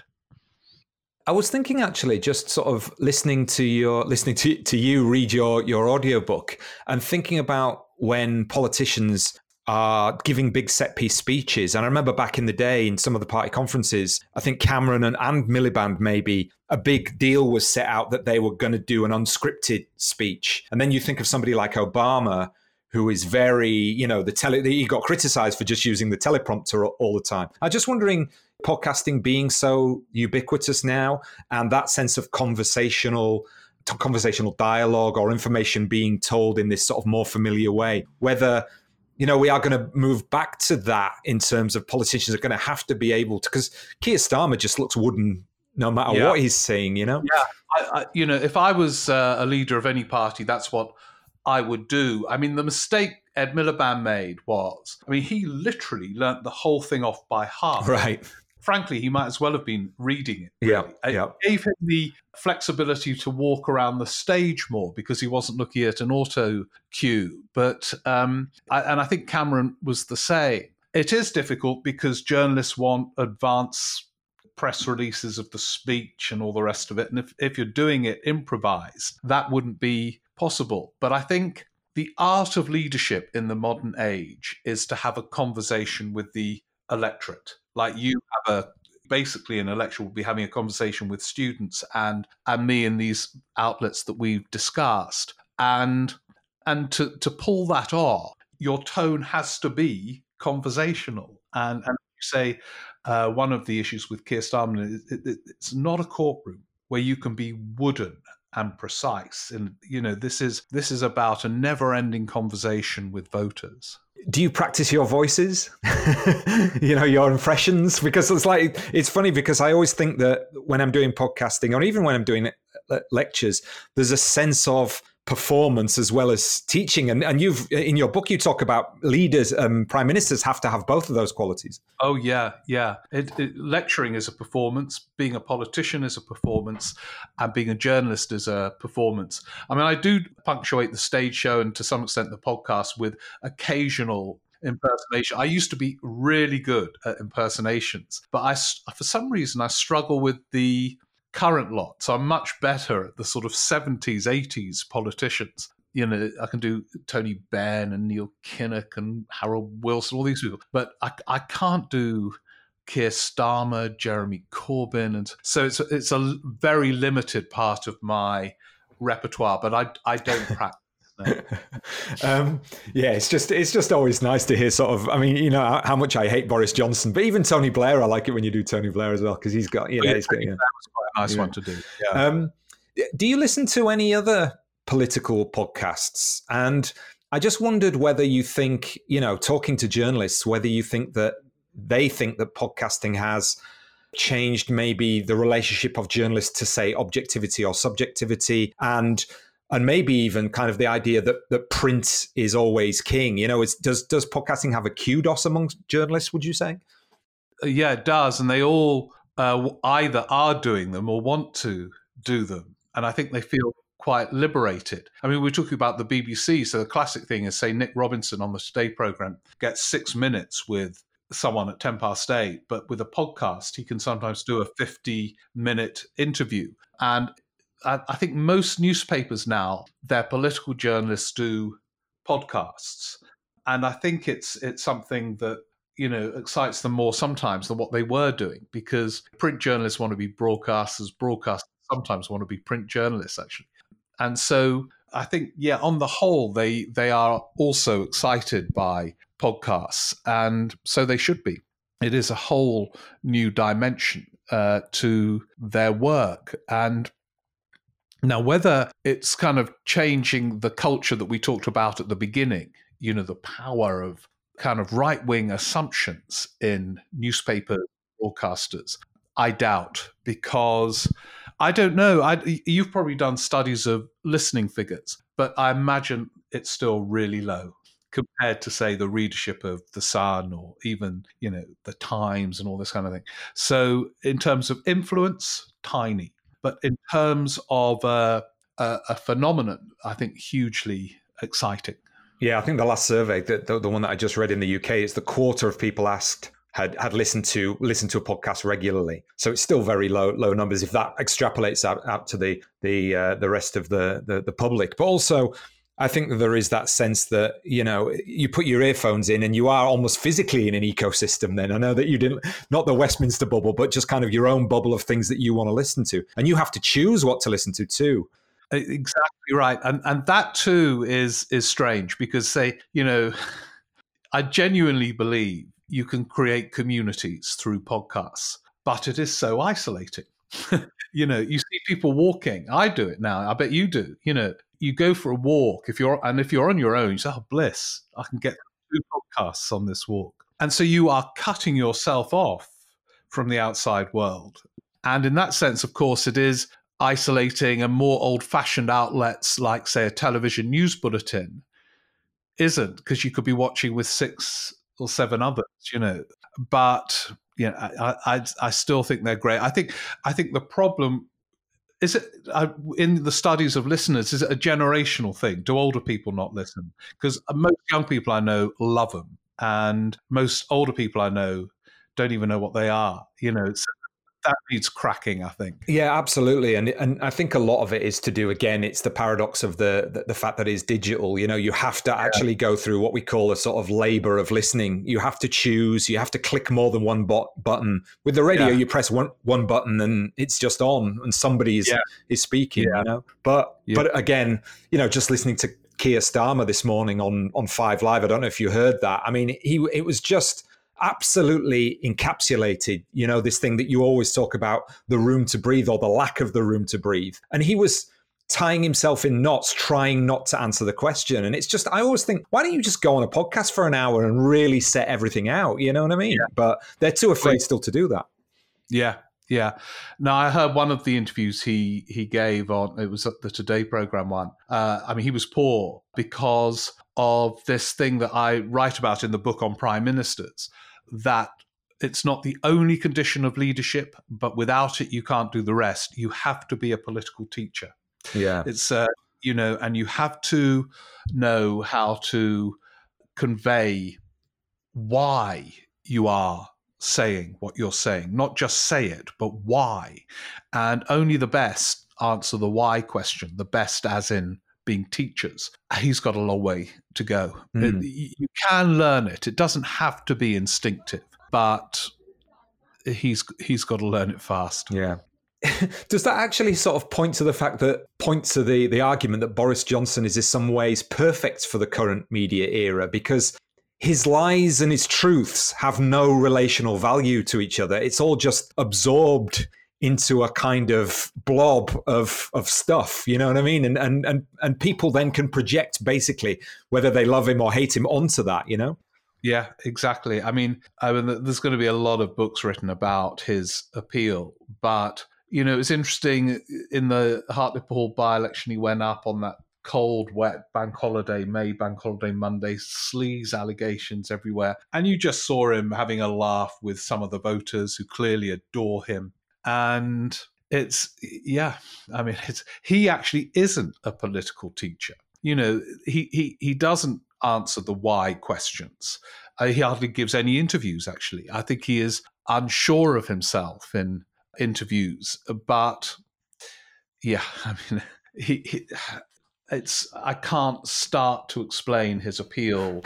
S3: I was thinking actually, just sort of listening to your listening to, to you read your your audiobook and thinking about when politicians are giving big set piece speeches. And I remember back in the day in some of the party conferences, I think Cameron and, and Miliband, maybe a big deal was set out that they were going to do an unscripted speech. And then you think of somebody like Obama, who is very, you know, the tele, he got criticized for just using the teleprompter all the time. I'm just wondering, podcasting being so ubiquitous now, and that sense of conversational conversational dialogue or information being told in this sort of more familiar way, whether, you know, we are going to move back to that in terms of politicians are going to have to be able to, because Keir Starmer just looks wooden no matter yeah. what he's saying, you know?
S2: Yeah, I, I, you know, if I was uh, a leader of any party, that's what I would do. I mean, the mistake Ed Miliband made was, I mean, he literally learnt the whole thing off by heart.
S3: Right.
S2: Frankly, he might as well have been reading it.
S3: Really. Yeah,
S2: it
S3: yeah.
S2: gave him the flexibility to walk around the stage more because he wasn't looking at an auto cue. But um, I, and I think Cameron was the same. It is difficult because journalists want advance press releases of the speech and all the rest of it. And if, if you're doing it improvised, that wouldn't be possible. But I think the art of leadership in the modern age is to have a conversation with the electorate. Like you have a, basically an election will be having a conversation with students and and me in these outlets that we've discussed. And and to, to pull that off, your tone has to be conversational. And, and you say uh, one of the issues with Keir Starmer is it, it, it's not a courtroom where you can be wooden and precise. And, you know, this is this is about a never-ending conversation with voters.
S3: Do you practice your voices? You know, your impressions? Because it's like, it's funny because I always think that when I'm doing podcasting or even when I'm doing lectures, there's a sense of performance as well as teaching. And, and you've, in your book, you talk about leaders, um, prime ministers have to have both of those qualities.
S2: Oh, yeah, yeah. It, it, lecturing is a performance. Being a politician is a performance. And being a journalist is a performance. I mean, I do punctuate the stage show and to some extent the podcast with occasional impersonation. I used to be really good at impersonations, but I, for some reason, I struggle with the current lot. So I'm much better at the sort of seventies, eighties politicians. You know, I can do Tony Benn and Neil Kinnock and Harold Wilson, all these people. But I, I can't do Keir Starmer, Jeremy Corbyn. And so it's, it's a very limited part of my repertoire, but I, I don't practice. No.
S3: um, yeah, it's just it's just always nice to hear sort of, I mean, you know, how, how much I hate Boris Johnson, but even Tony Blair, I like it when you do Tony Blair as well, because he's got, you know,
S2: yeah,
S3: he's got, you know,
S2: that was quite a nice
S3: yeah.
S2: one to do. Yeah.
S3: Um, do you listen to any other political podcasts? And I just wondered whether you think, you know, talking to journalists, whether you think that they think that podcasting has changed maybe the relationship of journalists to, say, objectivity or subjectivity, and and maybe even kind of the idea that, that print is always king. You know, it's, does does podcasting have a kudos amongst journalists, would you say?
S2: Yeah, it does. And they all uh, either are doing them or want to do them. And I think they feel quite liberated. I mean, we're talking about the B B C, so the classic thing is, say, Nick Robinson on the Today programme gets six minutes with someone at ten past eight, but with a podcast, he can sometimes do a fifty-minute interview. And I, I think most newspapers now, their political journalists do podcasts. And I think it's it's something that, you know, excites them more sometimes than what they were doing, because print journalists want to be broadcasters, broadcasters sometimes want to be print journalists, actually. And so I think, yeah, on the whole, they they are also excited by podcasts, and so they should be. It is a whole new dimension uh, to their work. And now, whether it's kind of changing the culture that we talked about at the beginning, you know, the power of kind of right-wing assumptions in newspaper broadcasters, I doubt, because I don't know. I, you've probably done studies of listening figures, but I imagine it's still really low compared to, say, the readership of The Sun or even, you know, The Times and all this kind of thing. So in terms of influence, tiny. But in terms of uh, a, a phenomenon, I think hugely exciting.
S3: Yeah, I think the last survey, the, the, the one that I just read in the U K, is the quarter of people asked had had listened to listened to a podcast regularly. So it's still very low low numbers if that extrapolates out, out to the the uh, the rest of the, the the public. But also, I think that there is that sense that, you know, you put your earphones in and you are almost physically in an ecosystem then. I know that you didn't, not the Westminster bubble, but just kind of your own bubble of things that you want to listen to. And you have to choose what to listen to too.
S2: Exactly right. And and that too is is strange because, say, you know, I genuinely believe you can create communities through podcasts, but it is so isolating. You know, you see people walking. I do it now. I bet you do. You know, you go for a walk if you're, and if you're on your own, you say, oh, bliss, I can get two podcasts on this walk. And so you are cutting yourself off from the outside world. And in that sense, of course, it is isolating, and more old-fashioned outlets like, say, a television news bulletin isn't, because you could be watching with six or seven others, you know. But you know, I, I, I still think they're great. I think, I think the problem is it uh, in the studies of listeners. Is it a generational thing? Do older people not listen? Because most young people I know love them, and most older people I know don't even know what they are. You know, it's, that needs cracking, I think.
S3: Yeah, absolutely. And and I think a lot of it is to do, again, it's the paradox of the the, the fact that it's digital. You know, you have to actually yeah. go through what we call a sort of labor of listening. You have to choose, you have to click more than one bot- button. With the radio, yeah. you press one one button and it's just on and somebody is, yeah. is speaking, yeah. you know. But yeah. but again, you know, just listening to Keir Starmer this morning on, on Five Live, I don't know if you heard that. I mean, he it was just absolutely encapsulated, you know, this thing that you always talk about, the room to breathe or the lack of the room to breathe. And he was tying himself in knots, trying not to answer the question. And it's just, I always think, why don't you just go on a podcast for an hour and really set everything out? You know what I mean? Yeah. But they're too afraid still to do that.
S2: Yeah. Yeah. Now, I heard one of the interviews he he gave on, it was the Today programme one. Uh, I mean, he was poor because of this thing that I write about in the book on prime ministers, that it's not the only condition of leadership, but without it, you can't do the rest. You have to be a political teacher.
S3: Yeah.
S2: It's, uh, you know, and you have to know how to convey why you are saying what you're saying, not just say it, but why. And only the best answer the why question, the best as in being teachers. He's got a long way to go.
S3: Mm.
S2: It, you can learn it. It doesn't have to be instinctive, but he's he's got to learn it fast.
S3: Yeah. Does that actually sort of point to the fact that, point to the, the argument that Boris Johnson is in some ways perfect for the current media era, because his lies and his truths have no relational value to each other. It's all just absorbed into a kind of blob of of stuff, you know what I mean? And and and and people then can project basically whether they love him or hate him onto that, you know?
S2: Yeah, exactly. I mean, I mean, there's going to be a lot of books written about his appeal, but you know, it's interesting in the Hartlepool by-election, he went up on that cold, wet bank holiday, May bank holiday Monday, sleaze allegations everywhere. And you just saw him having a laugh with some of the voters who clearly adore him. And it's, yeah, I mean, it's, he actually isn't a political teacher. You know, he, he, he doesn't answer the why questions. Uh, he hardly gives any interviews, actually. I think he is unsure of himself in interviews. But, yeah, I mean, he, he it's I can't start to explain his appeal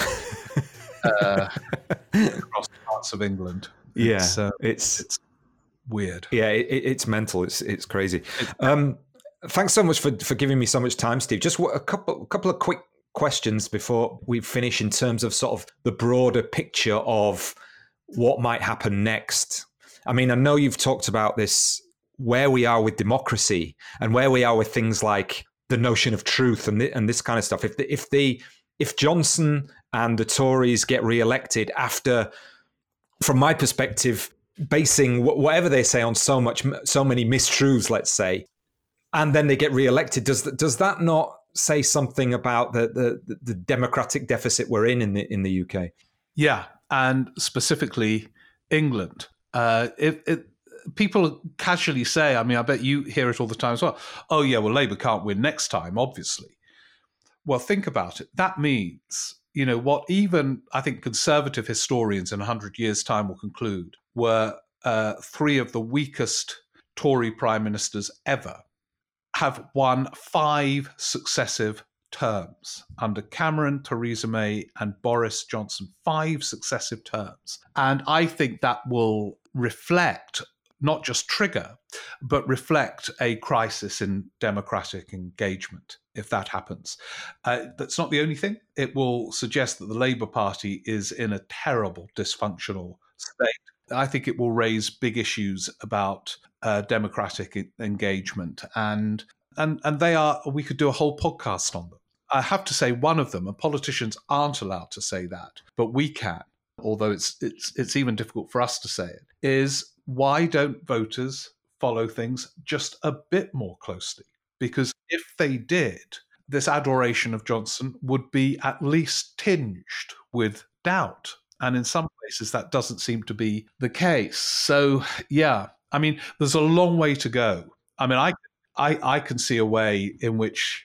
S2: uh, across parts of England.
S3: Yeah,
S2: it's, uh,
S3: it's,
S2: it's weird.
S3: Yeah, it, it's mental. It's it's crazy. Um, thanks so much for, for giving me so much time, Steve. Just a couple a couple of quick questions before we finish in terms of sort of the broader picture of what might happen next. I mean, I know you've talked about this, where we are with democracy and where we are with things like the notion of truth and th- and this kind of stuff. If the, if the if Johnson and the Tories get re-elected after, from my perspective, basing whatever they say on so much, so many mistruths, let's say, and then they get re-elected, does does that not say something about the the, the democratic deficit we're in in the in the U K?
S2: Yeah, and specifically England. Uh, it, it, people casually say, I mean, I bet you hear it all the time as well. Oh yeah, well, Labour can't win next time, obviously. Well, think about it. That means, you know, what even I think conservative historians in one hundred years' time will conclude were uh, three of the weakest Tory prime ministers ever have won five successive terms under Cameron, Theresa May, and Boris Johnson. Five successive terms. And I think that will reflect, not just trigger, but reflect a crisis in democratic engagement if that happens. Uh, that's not the only thing. It will suggest that the Labour Party is in a terrible, dysfunctional state. I think it will raise big issues about uh, democratic engagement, and and and they are. We could do a whole podcast on them. I have to say, one of them, and politicians aren't allowed to say that, but we can. Although it's it's it's even difficult for us to say it. Is why don't voters follow things just a bit more closely? Because if they did, this adoration of Johnson would be at least tinged with doubt. And in some places, that doesn't seem to be the case. So, yeah, I mean, there's a long way to go. I mean, I I, I can see a way in which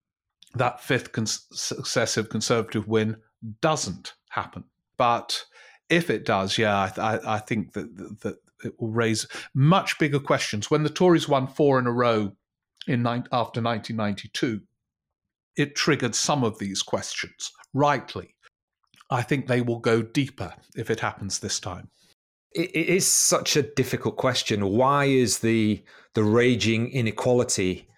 S2: that fifth cons- successive Conservative win doesn't happen. But if it does, yeah, I, I, I think that, that, that it will raise much bigger questions. When the Tories won four in a row in nine, after nineteen ninety-two, it triggered some of these questions, rightly. I think they will go deeper if it happens this time.
S3: It, it is such a difficult question. Why is the the raging inequality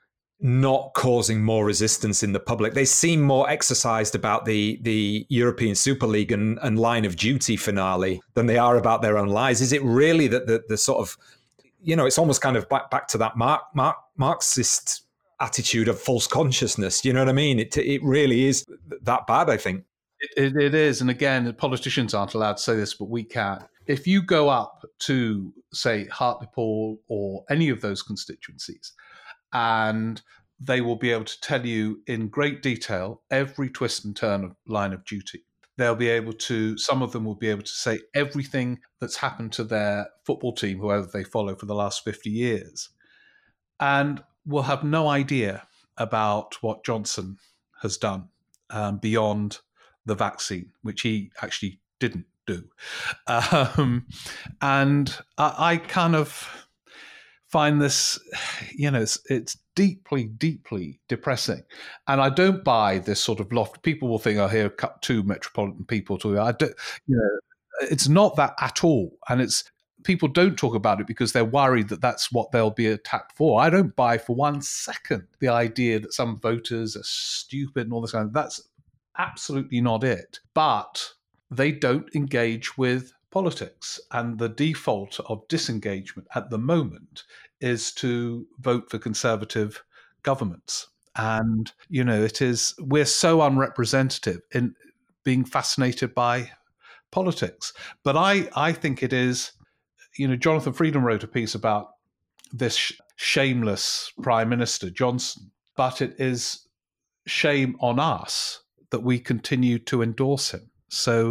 S3: not causing more resistance in the public? They seem more exercised about the the European Super League and, and Line of Duty finale than they are about their own lives. Is it really that the, the sort of, you know, it's almost kind of back, back to that Mark, Mark, Marxist attitude of false consciousness. You know what I mean? It it really is that bad, I think.
S2: It, it is. And again, politicians aren't allowed to say this, but we can. If you go up to, say, Hartlepool or any of those constituencies, and they will be able to tell you in great detail every twist and turn of Line of Duty. They'll be able to, some of them will be able to say everything that's happened to their football team, whoever they follow, for the last fifty years. And will have no idea about what Johnson has done um, beyond the vaccine, which he actually didn't do. Um, and I, I kind of find this, you know, it's, it's deeply, deeply depressing. And I don't buy this sort of loft. People will think, oh, here, cut two metropolitan people to, I don't, you know, it's not that at all. And it's, people don't talk about it because they're worried that that's what they'll be attacked for. I don't buy for one second the idea that some voters are stupid and all this kind of, that's absolutely not it. But they don't engage with politics. And the default of disengagement at the moment is to vote for Conservative governments. And, you know, it is, we're so unrepresentative in being fascinated by politics. But I, I think it is, you know, Jonathan Freedom wrote a piece about this sh- shameless Prime Minister, Johnson, but it is shame on us that we continue to endorse him. So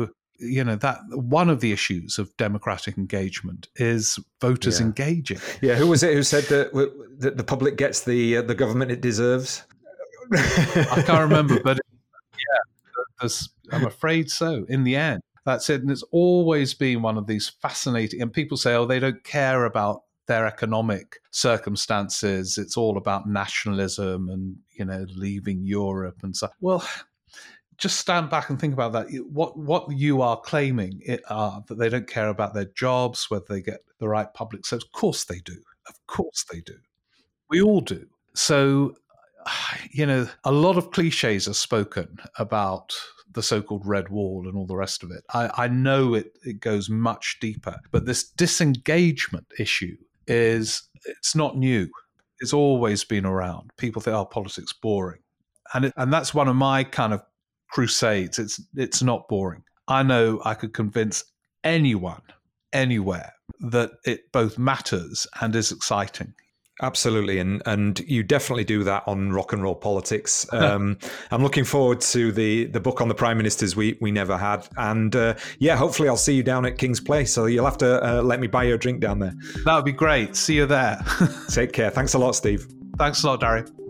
S2: you know, that one of the issues of democratic engagement is voters
S3: yeah.
S2: engaging.
S3: Yeah, who was it who said that, that the public gets the uh, the government it deserves?
S2: I can't remember, but yeah, I'm afraid so. In the end, that's it. And it's always been one of these fascinating. And people say, oh, they don't care about their economic circumstances. It's all about nationalism and, you know, leaving Europe and so. Well, just stand back and think about that. What what you are claiming it are that they don't care about their jobs, whether they get the right public service. Of course they do. Of course they do. We all do. So, you know, a lot of cliches are spoken about the so-called Red Wall and all the rest of it. I, I know it, it goes much deeper, but this disengagement issue is, it's not new. It's always been around. People think, oh, politics boring. And it, and that's one of my kind of crusades. It's it's not boring. I know I could convince anyone, anywhere, that it both matters and is exciting.
S3: Absolutely, and and you definitely do that on Rock and Roll Politics. Um, I'm looking forward to the the book on the prime ministers we we never had, and uh, yeah, hopefully I'll see you down at King's Place. So you'll have to uh, let me buy you a drink down there.
S2: That would be great. See you there.
S3: Take care. Thanks a lot, Steve.
S2: Thanks a lot, Dari.